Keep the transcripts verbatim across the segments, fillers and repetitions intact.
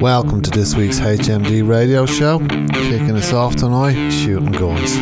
Welcome to this week's H M D radio show. Kicking us off tonight, Shooting Guns.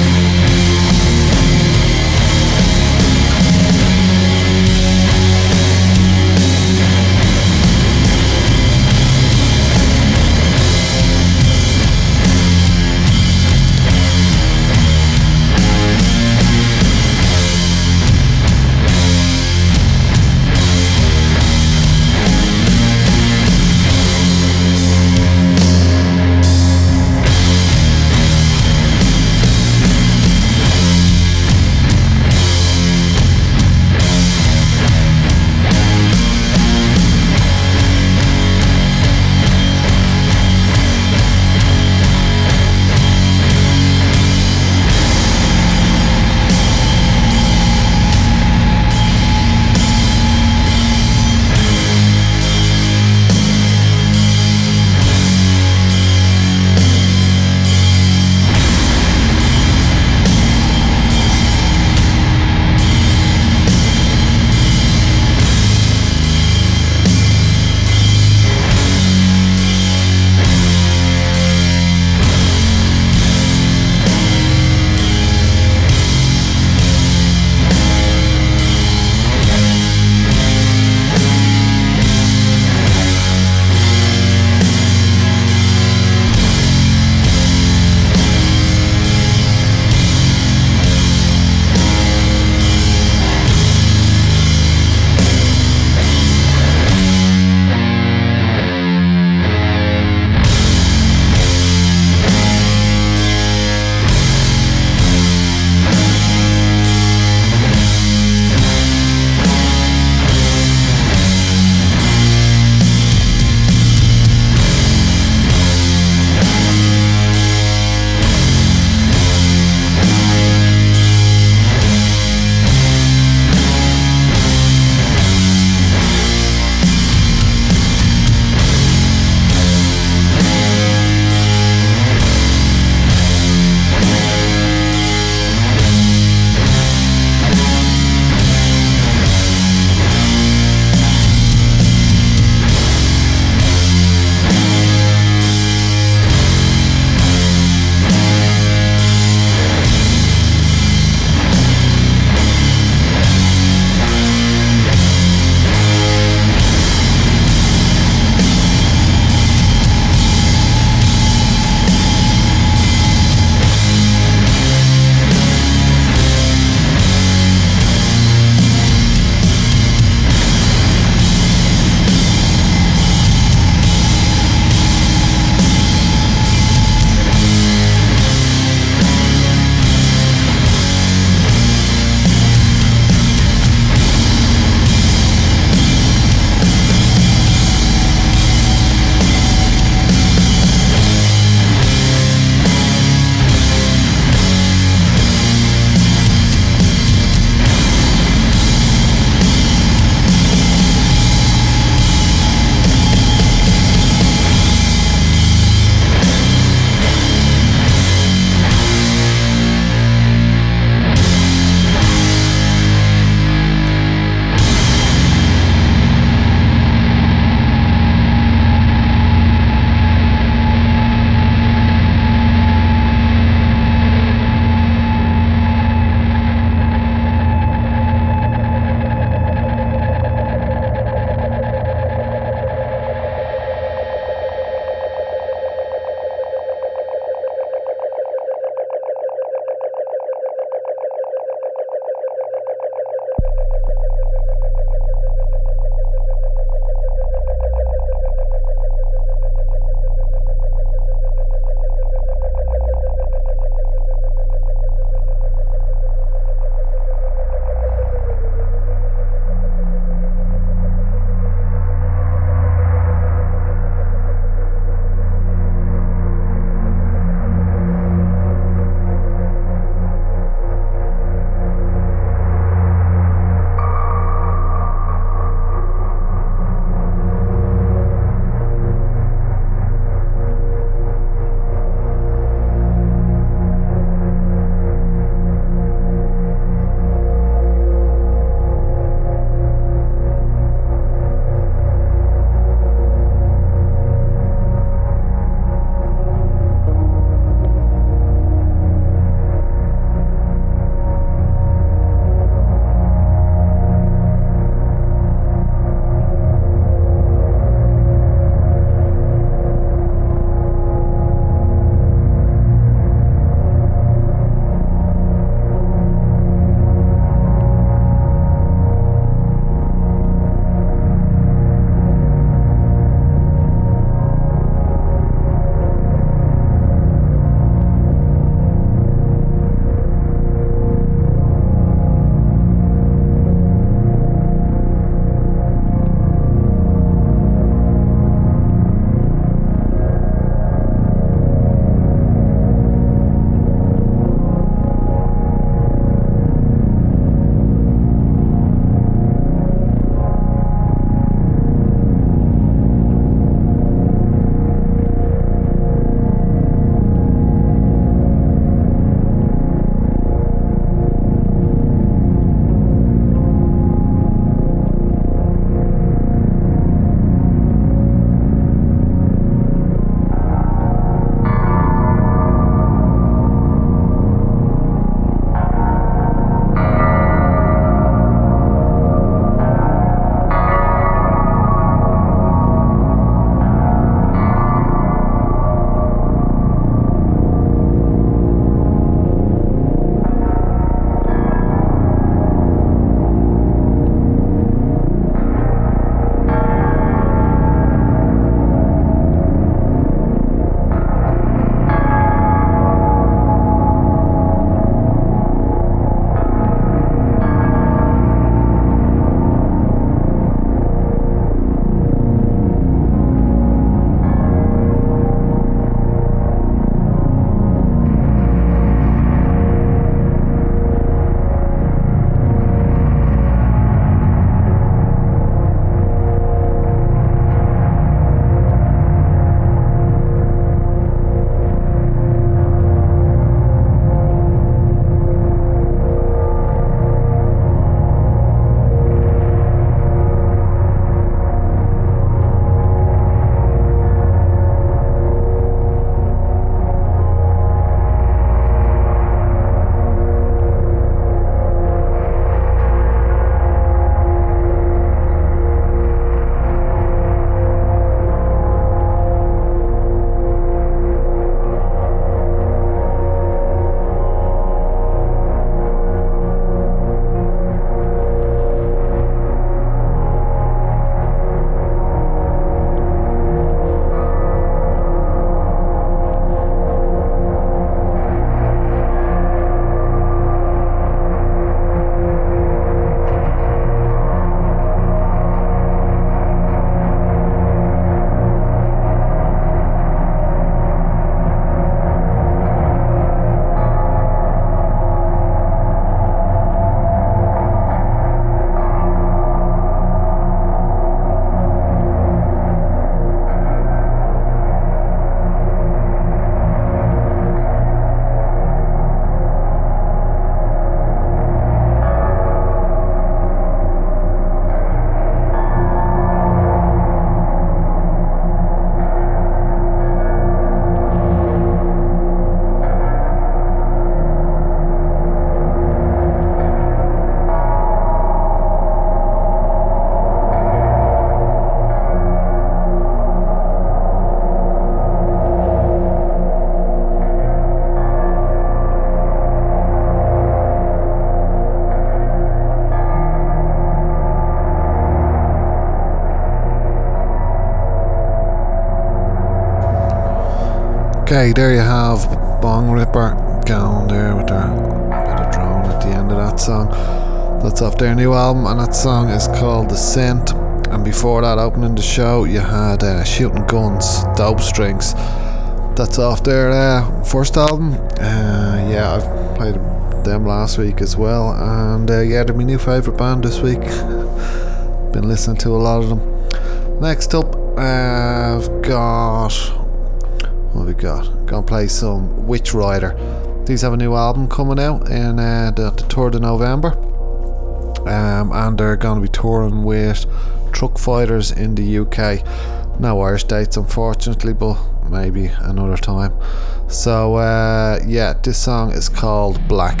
Okay, there you have Bong Ripper going there with their bit of drone at the end of that song. That's off their new album, and that song is called The Scent. And before that, opening the show, you had uh, Shooting Guns, Dope Strings. That's off their uh, first album. Uh, yeah, I've played them last week as well, and uh, yeah, they're my new favourite band this week. Been listening to a lot of them. Next up, uh, I've got what have we got? Gonna play some Witch Rider. These have a new album coming out in uh, the, the third of November, um, and they're gonna be touring with Truck Fighters in the U K. No Irish dates, unfortunately, but maybe another time. So uh, yeah, this song is called Black.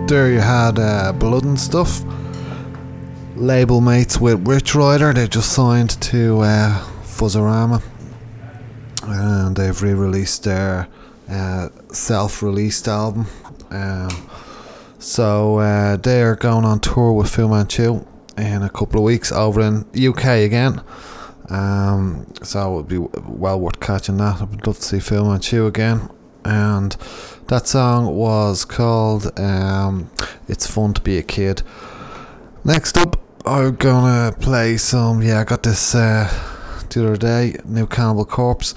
there you had uh, Blood and Stuff, label mates with Rich Rider. They just signed to uh, Fuzzorama, and they've re-released their uh, self-released album. Um, so uh, they're going on tour with Fu Manchu in a couple of weeks over in U K again. Um, so it would be well worth catching that. I would love to see Fu Manchu again. And that song was called um, It's Fun to Be a Kid. Next up, I'm gonna play some, yeah, I got this uh, the other day, new Cannibal Corpse.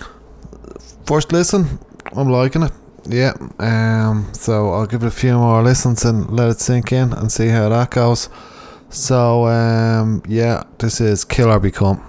First listen, I'm liking it, yeah. Um, so I'll give it a few more listens and let it sink in and see how that goes. So um, yeah, this is Kill or Become.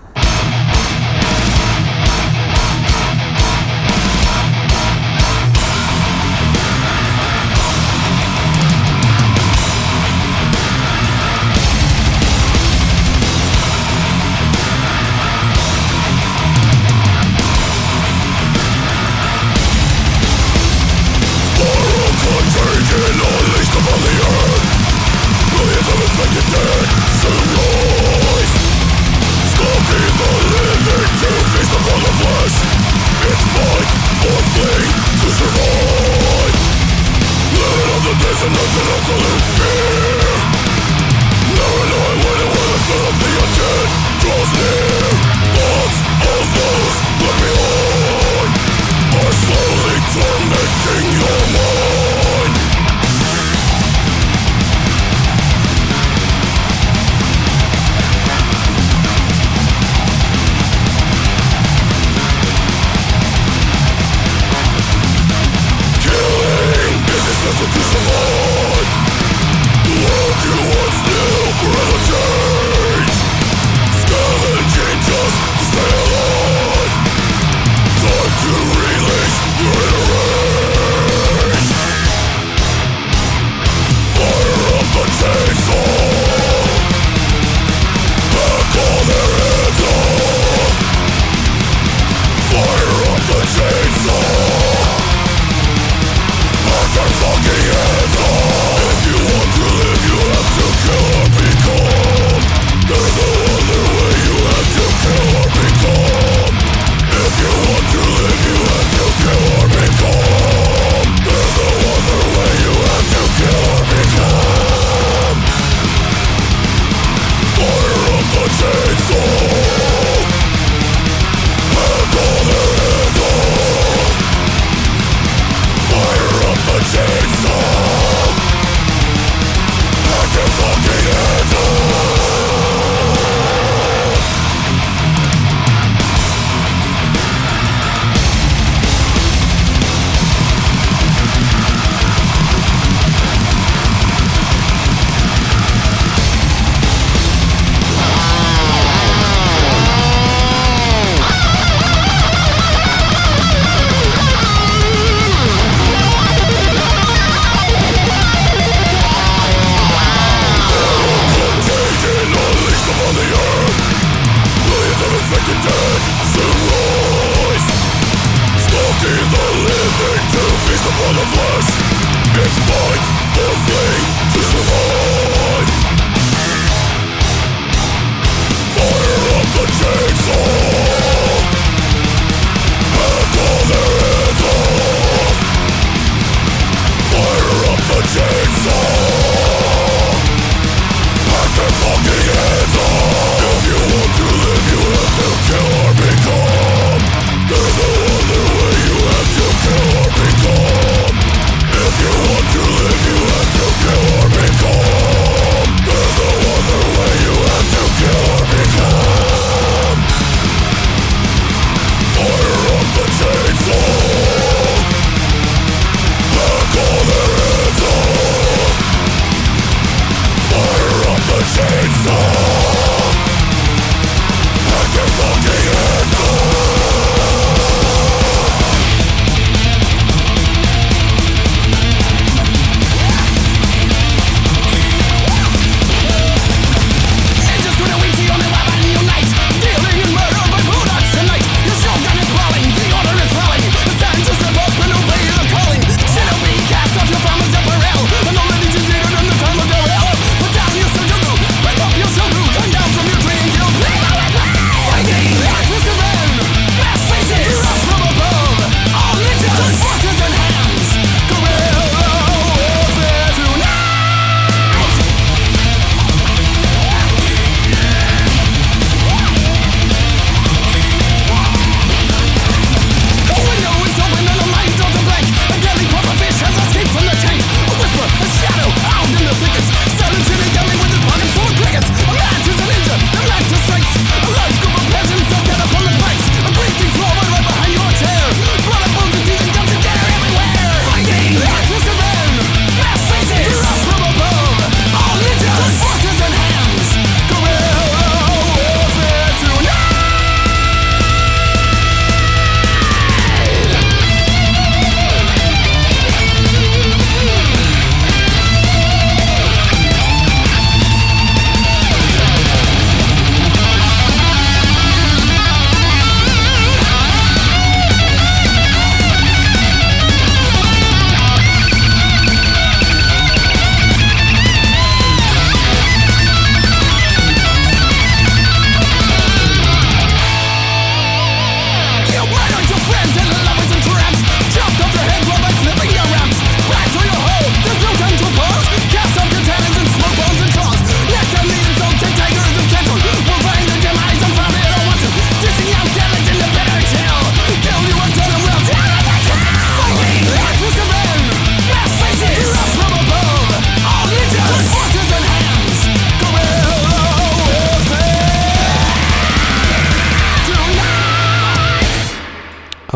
To survive,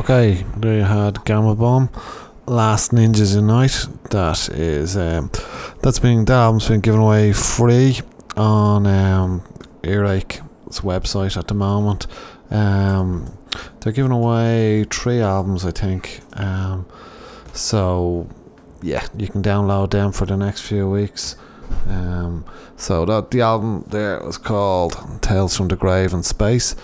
Okay, there you had Gamma Bomb, Last Ninjas Unite. That is um, that's been that album's been given away free on um, Earache's website at the moment. Um, they're giving away three albums, I think. Um, so yeah, you can download them for the next few weeks. Um, so that the album there was called Tales from the Grave and Space.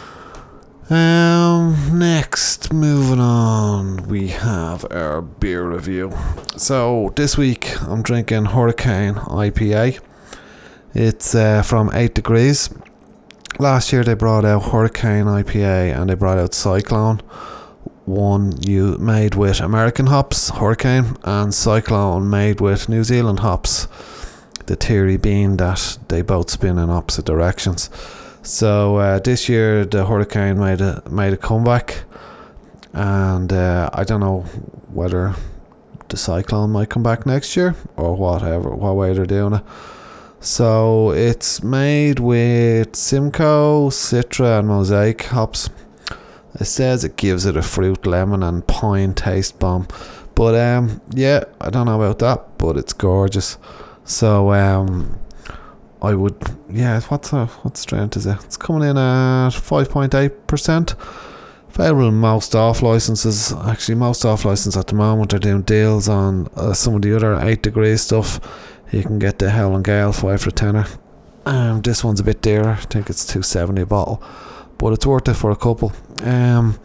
Um, next, moving on, we have our beer review. So this week I'm drinking Hurricane I P A. It's uh, from eight degrees. Last year they brought out Hurricane I P A and they brought out Cyclone. One you made with American hops, Hurricane, and Cyclone made with New Zealand hops. The theory being that they both spin in opposite directions. So uh, this year the Hurricane made a made a comeback, and uh, I don't know whether the Cyclone might come back next year or whatever, what way they're doing it. So it's made with Simcoe, Citra, and Mosaic hops. It says it gives it a fruit, lemon, and pine taste bomb, but um, yeah, I don't know about that, but it's gorgeous. So um. I would, yeah, what's uh, what strength is it? It's coming in at five point eight percent. Available in most off licenses. Actually, most off licenses at the moment are doing deals on uh, some of the other eight degree stuff. You can get the Howling Gale five for a tenner. Um, this one's a bit dearer. I think it's two seventy a bottle, but it's worth it for a couple. Um,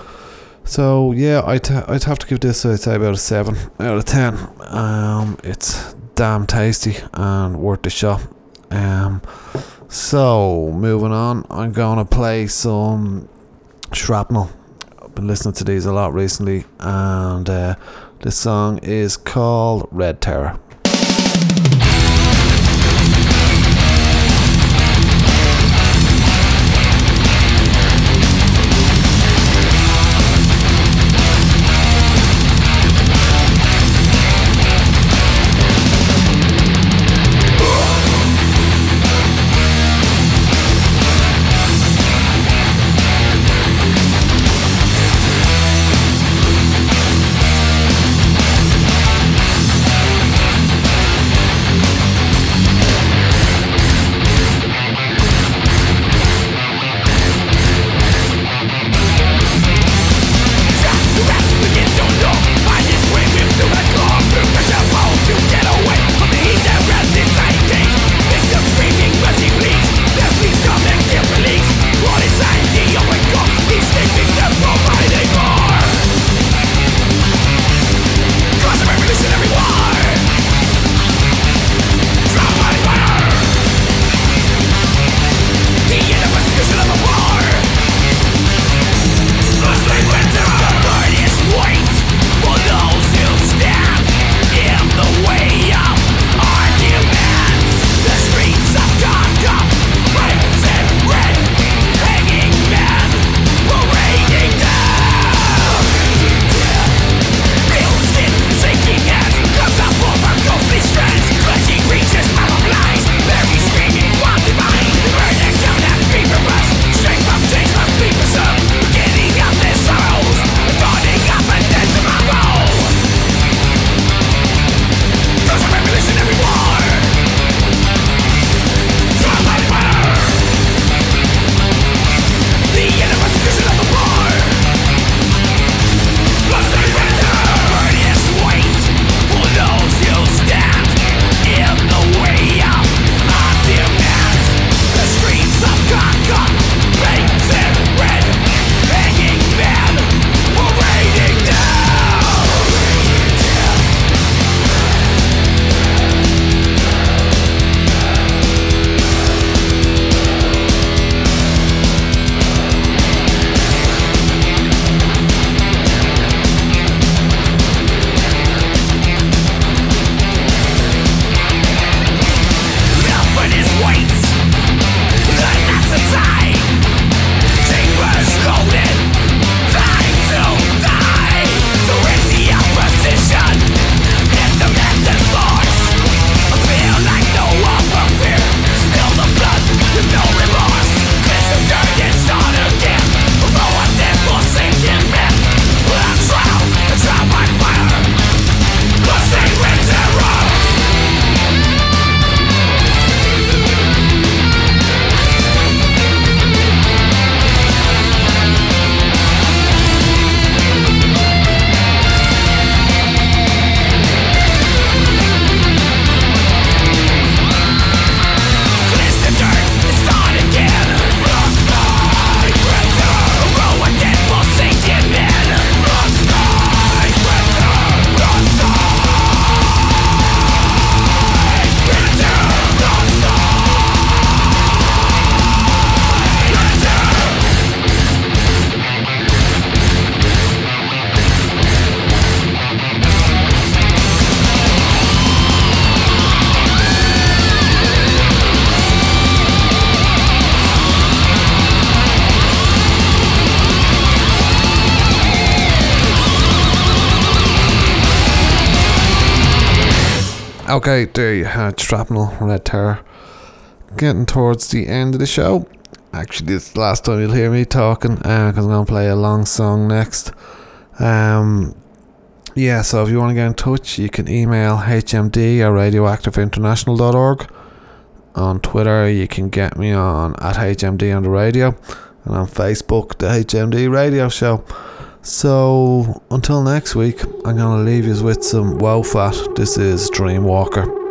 so yeah, I'd I'd have to give this, I'd say, about a seven out of ten. Um, it's damn tasty and worth the shot. Um, so moving on, I'm gonna play some Shrapnel. I've been listening to these a lot recently, and uh, this song is called Red Terror. We'll be right back. Okay, there you had Shrapnel, Red Terror. Getting towards the end of the show. Actually, this is the last time you'll hear me talking, because uh, I'm going to play a long song next. Um, yeah, so if you want to get in touch, you can email h m d at radioactive international dot org. On Twitter, you can get me on at H M D on the radio, and on Facebook, the H M D Radio Show. So, until next week, I'm going to leave you with some Wow Fat. This is Dreamwalker.